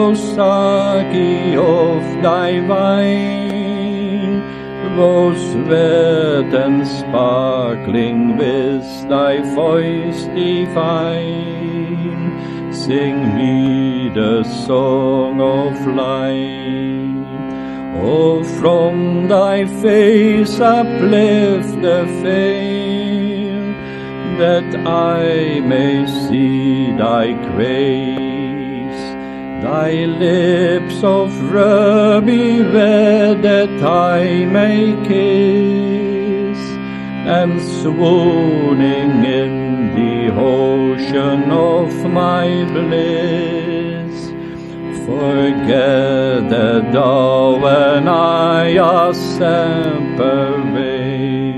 O Saki of thy wine, rose red and sparkling with thy voice divine, sing me the song of life. O from thy face uplift the veil, that I may see thy grace, thy lips of ruby red that I may kiss, and swooning in the ocean of my bliss, forget that thou and I are separate.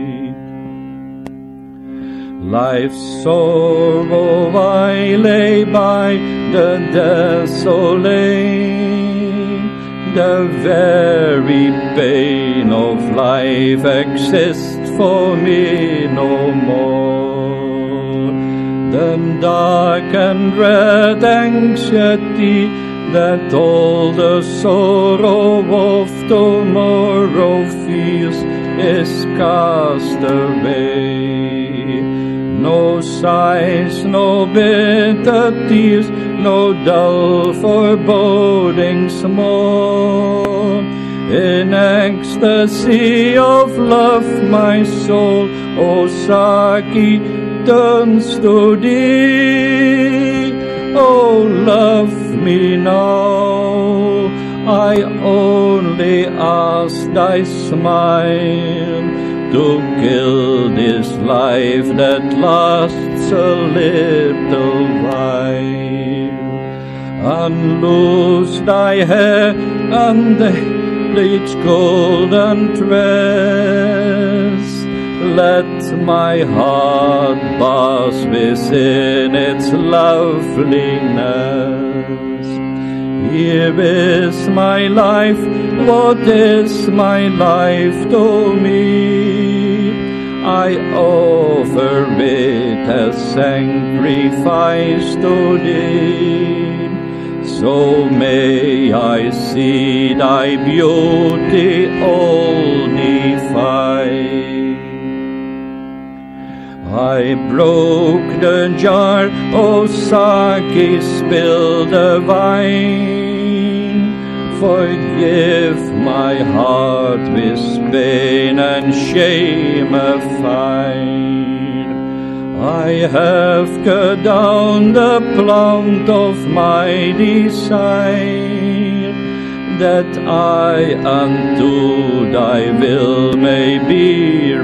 Life's sorrow I lay by the desolate, the very pain of life exists for me no more. The dark and red anxiety that all the sorrow of tomorrow feels is cast away. No sighs, no bitter tears, no dull forebodings more. In ecstasy of love my soul, O Saki, turns to thee. Oh, love me now, I only ask thy smile to kill this life that lasts a little while. Unloose thy hair and its golden tress, let my heart bask within its loveliness. Here is my life, what is my life to me? I offer it as sacrifice to thee. So may I see thy beauty all divine. I broke the jar, O Saki, spilled the wine. Forgive my heart with pain and shame afire. I have cut down the plant of my desire, that I unto thy will may be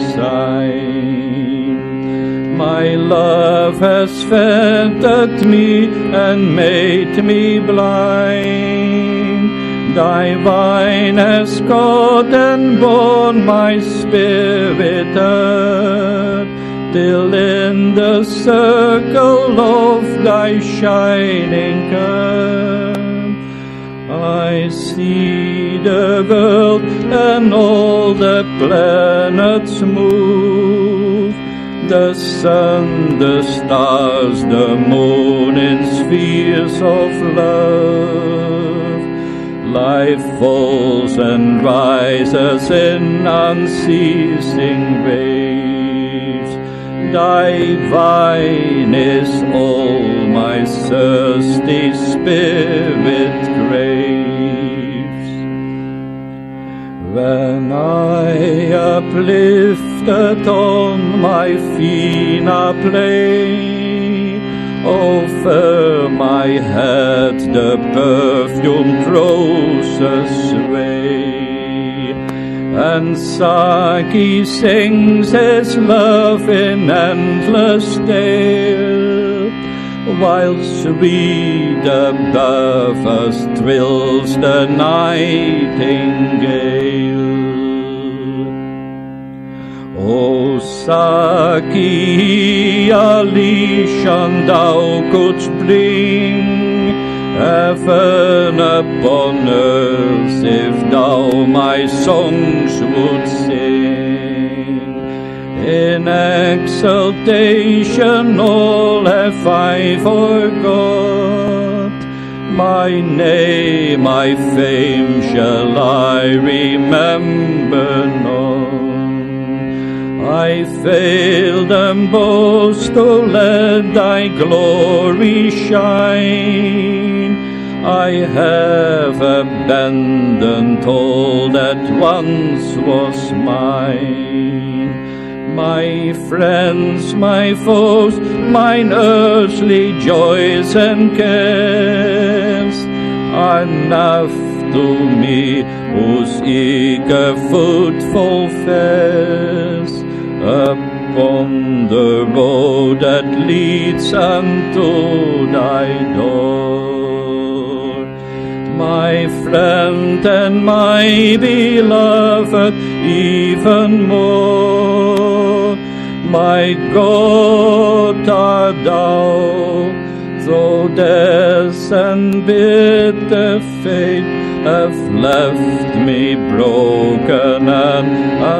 resigned. My love has fettered me and made me blind. Thy vine has caught and borne my spirit up, till in the circle of thy shining cup I see the world and all the planets move, the sun, the stars, the moon in spheres of love. Life falls and rises in unceasing waves. Thy vine is all my thirsty spirit craves. When I uplifted on my Fina play, over my head the perfumed roses sway, and Saki sings his love in endless tale, while sweet above us thrills the nightingale. O Saki, Alishan thou couldst bring heaven upon earth if thou my songs would sing. In exultation all have I forgot, My name, my fame shall I remember none. I failed and boast, oh let thy glory shine. I have abandoned all that once was mine. My friends, my foes, mine earthly joys and cares are nought to me, whose eager footfall fares upon the road that leads unto thy door. My friend and my beloved, even more, my God art thou, though death and bitter fate have left me broken and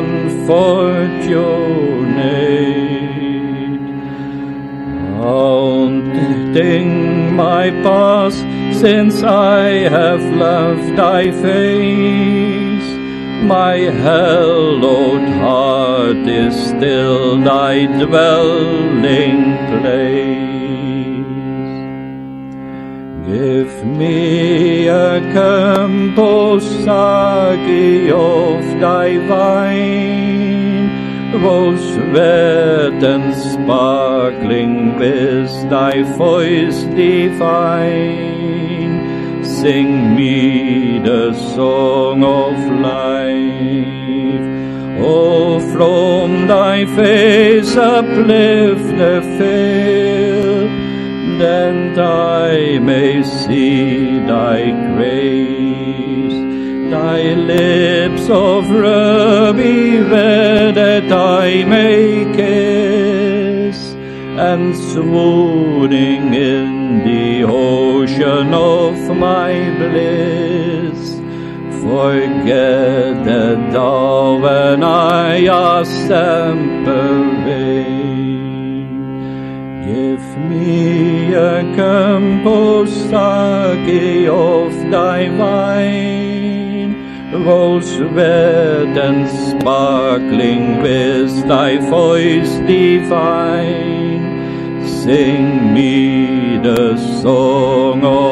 unfortunate. Haunting my past, since I have loved thy face, my hallowed heart is still thy dwelling place. Give me a composagi of thy vine, rose red and sparkling with thy voice divine. Sing me the song of life. Oh, from thy face uplift the veil, that I may see thy grace. Thy lips of ruby red, that I may kiss, and swooning in the ocean of my bliss, forget that thou and I are separate. Give me a composagi of thy wine, rose red and sparkling with thy voice divine. Sing me the song of